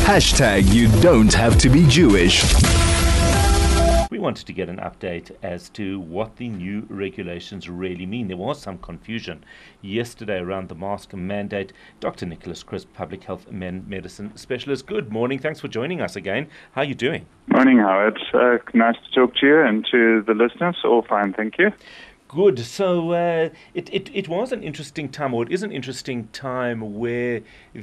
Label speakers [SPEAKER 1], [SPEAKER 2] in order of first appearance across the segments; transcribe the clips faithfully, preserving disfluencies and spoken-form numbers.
[SPEAKER 1] Hashtag you don't have to be Jewish.
[SPEAKER 2] We wanted to get an update as to what the new regulations really mean. There was some confusion yesterday around the mask mandate. Doctor Nicholas Crisp, Public Health and Medicine Specialist. Good morning. Thanks for joining us again. How are you doing?
[SPEAKER 3] Morning, Howard. Uh, nice to talk to you and to the listeners. All fine, thank you.
[SPEAKER 2] Good. So uh, it, it it was an interesting time, or it is an interesting time where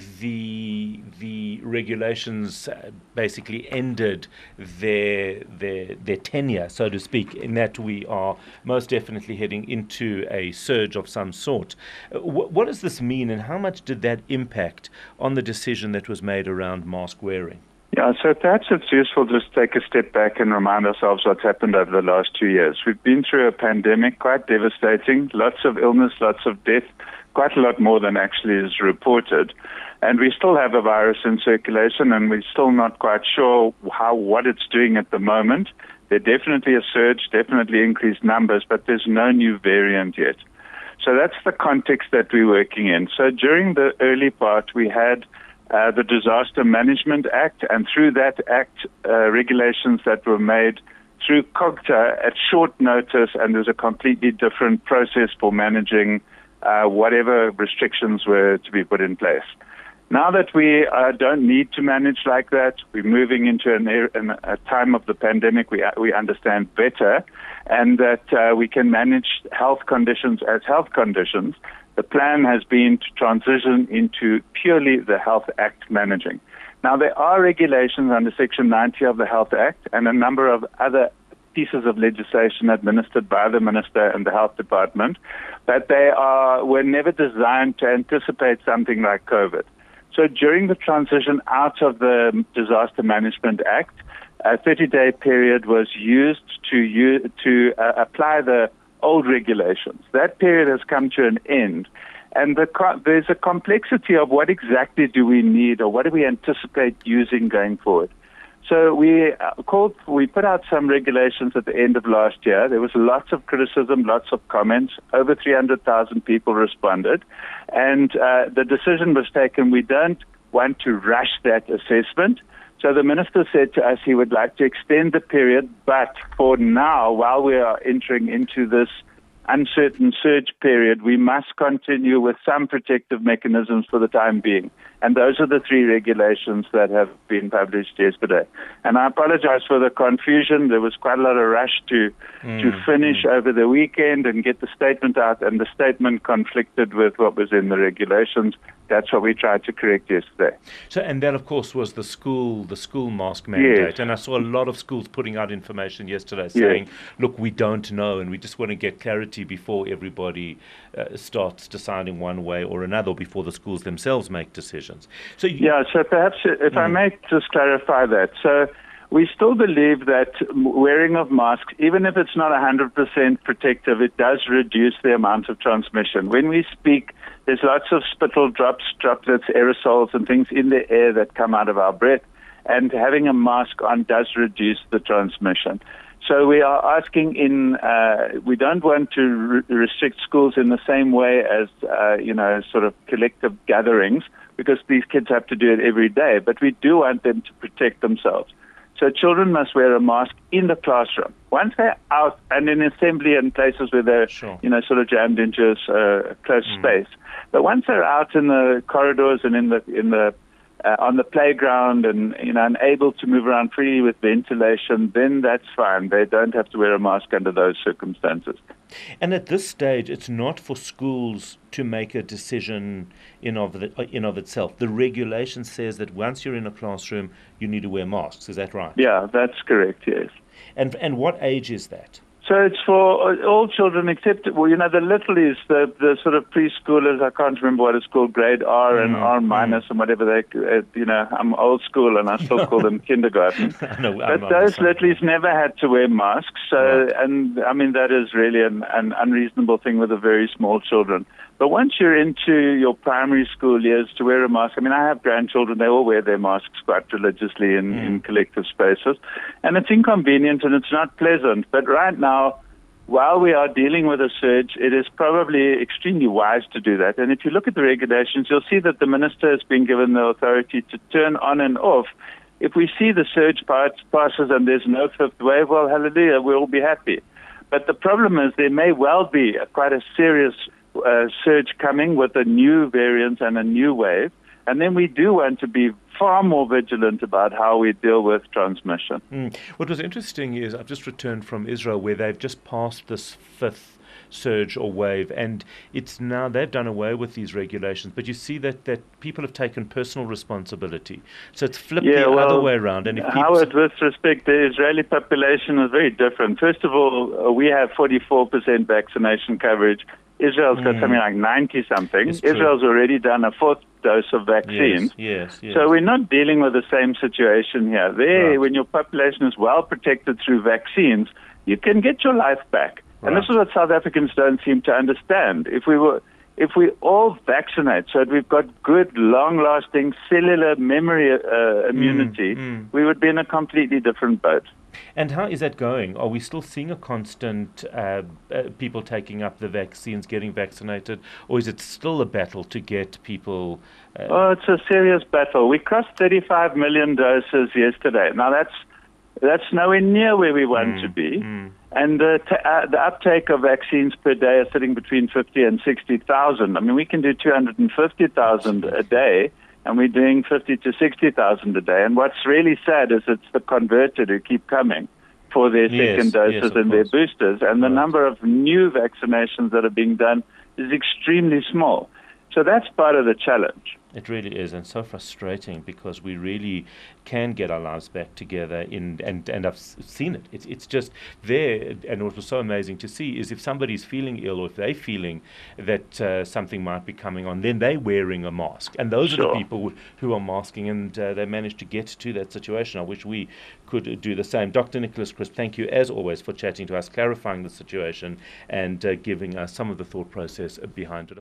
[SPEAKER 2] the the regulations uh, basically ended their their their tenure, so to speak. In that we are most definitely heading into a surge of some sort. Uh, wh- what does this mean, and how much did that impact on the decision that was made around mask wearing?
[SPEAKER 3] Yeah, so perhaps it's useful just to take a step back and remind ourselves what's happened over the last two years. We've been through a pandemic, quite devastating, lots of illness, lots of death, quite a lot more than actually is reported. And we still have a virus in circulation, and we're still not quite sure how what it's doing at the moment. There's definitely a surge, definitely increased numbers, but there's no new variant yet. So that's the context that we're working in. So during the early part, we had Uh, the Disaster Management Act, and through that act, uh, regulations that were made through COGTA at short notice, and there's a completely different process for managing uh, whatever restrictions were to be put in place. Now that we uh, don't need to manage like that, we're moving into an, an, a time of the pandemic we, we understand better, and that uh, we can manage health conditions as health conditions. The plan has been to transition into purely the Health Act managing. Now, there are regulations under Section ninety of the Health Act and a number of other pieces of legislation administered by the Minister and the Health Department, but they are were never designed to anticipate something like COVID. So during the transition out of the Disaster Management Act, a thirty-day period was used to, use, to uh, apply the old regulations. That period has come to an end, and the co- there's a complexity of what exactly do we need, or what do we anticipate using going forward. So we uh, called, we put out some regulations at the end of last year. There was lots of criticism, lots of comments. Over three hundred thousand people responded, and uh, the decision was taken. We don't want to rush that assessment. So the minister said to us he would like to extend the period, but for now, while we are entering into this uncertain surge period, we must continue with some protective mechanisms for the time being. And those are the three regulations that have been published yesterday. And I apologize for the confusion. There was quite a lot of rush to mm, to finish mm. over the weekend and get the statement out, and the statement conflicted with what was in the regulations. That's what we tried to correct yesterday.
[SPEAKER 2] So, and that, of course, was the school, the school mask mandate.
[SPEAKER 3] Yes.
[SPEAKER 2] And I saw a lot of schools putting out information yesterday saying, yes. look, we don't know, and we just want to get clarity before everybody uh, starts deciding one way or another, before the schools themselves make decisions. So, you,
[SPEAKER 3] yeah. So perhaps if mm. I may just clarify that. So we still believe that wearing of masks, even if it's not one hundred percent protective, it does reduce the amount of transmission. When we speak, there's lots of spittle drops, droplets, aerosols, and things in the air that come out of our breath, and having a mask on does reduce the transmission. So we are asking in, uh, we don't want to re- restrict schools in the same way as, uh, you know, sort of collective gatherings, because these kids have to do it every day, but we do want them to protect themselves. So children must wear a mask in the classroom. Once they're out and in assembly and places where they're,
[SPEAKER 2] sure.
[SPEAKER 3] you know, sort of jammed into a uh, close mm. space. But once they're out in the corridors and in the in the uh, on the playground and, you know, and able to move around freely with ventilation, then that's fine. They don't have to wear a mask under those circumstances.
[SPEAKER 2] And at this stage, it's not for schools to make a decision in of the, in of itself. The regulation says that once you're in a classroom, you need to wear masks. Is that right?
[SPEAKER 3] Yeah, that's correct, yes.
[SPEAKER 2] And and what age is that?
[SPEAKER 3] So it's for all children except, well, you know, the littlies, the the sort of preschoolers, I can't remember what it's called, grade R and mm, R minus mm. and whatever they, uh, you know, I'm old school and I still call them kindergarten.
[SPEAKER 2] no,
[SPEAKER 3] but I'm those littlies never had to wear masks. So, right. and I mean, that is really an, an unreasonable thing with the very small children. But once you're into your primary school years, to wear a mask, I mean, I have grandchildren, they all wear their masks quite religiously in, mm. in collective spaces. And it's inconvenient and it's not pleasant. But right now, while we are dealing with a surge, it is probably extremely wise to do that. And if you look at the regulations, you'll see that the minister has been given the authority to turn on and off. If we see the surge passes and there's no fifth wave, well, hallelujah, we'll be happy. But the problem is there may well be a, quite a serious uh, surge coming with a new variant and a new wave. And then we do want to be far more vigilant about how we deal with transmission.
[SPEAKER 2] Mm. What was interesting is I've just returned from Israel where they've just passed this fifth surge or wave, and it's now they've done away with these regulations. But you see that, that people have taken personal responsibility. So it's flipped
[SPEAKER 3] yeah,
[SPEAKER 2] the
[SPEAKER 3] well,
[SPEAKER 2] other way around. And if
[SPEAKER 3] Howard, with respect, the Israeli population is very different. First of all, uh, we have forty-four percent vaccination coverage. Israel's got mm. something like ninety-something. Israel's already done a fourth dose of vaccine.
[SPEAKER 2] Yes, yes, yes.
[SPEAKER 3] So we're not dealing with the same situation here. There,
[SPEAKER 2] Right.
[SPEAKER 3] when your population is well protected through vaccines, you can get your life back.
[SPEAKER 2] Right.
[SPEAKER 3] And this is what South Africans don't seem to understand. If we were, if we all vaccinate so that we've got good, long-lasting cellular memory uh, immunity,
[SPEAKER 2] Mm, mm.
[SPEAKER 3] we would be in a completely different boat.
[SPEAKER 2] And how is that going? Are we still seeing a constant uh, uh, people taking up the vaccines, getting vaccinated, or is it still a battle to get people? Uh,
[SPEAKER 3] Oh, it's a serious battle. We crossed thirty-five million doses yesterday. Now that's that's nowhere near where we want
[SPEAKER 2] Mm,
[SPEAKER 3] to be.
[SPEAKER 2] mm.
[SPEAKER 3] And the, t- uh, the uptake of vaccines per day is sitting between fifty and sixty thousand. I mean, we can do two hundred fifty thousand a day, and we're doing fifty to sixty thousand a day. And what's really sad is it's the converted who keep coming for their
[SPEAKER 2] Yes,
[SPEAKER 3] second doses
[SPEAKER 2] yes, of
[SPEAKER 3] and their
[SPEAKER 2] course.
[SPEAKER 3] boosters. And the
[SPEAKER 2] Right.
[SPEAKER 3] number of new vaccinations that are being done is extremely small. So that's part of the challenge.
[SPEAKER 2] It really is, and so frustrating because we really can get our lives back together. In and and I've s- seen it. It's it's just there. And what was so amazing to see is if somebody's feeling ill or if they're feeling that uh, something might be coming on, then they're wearing a mask. And those are
[SPEAKER 3] Sure.
[SPEAKER 2] the people who, who are masking, and uh, they managed to get to that situation. I wish we could uh, do the same. Doctor Nicholas Crisp, thank you as always for chatting to us, clarifying the situation, and uh, giving us some of the thought process behind it.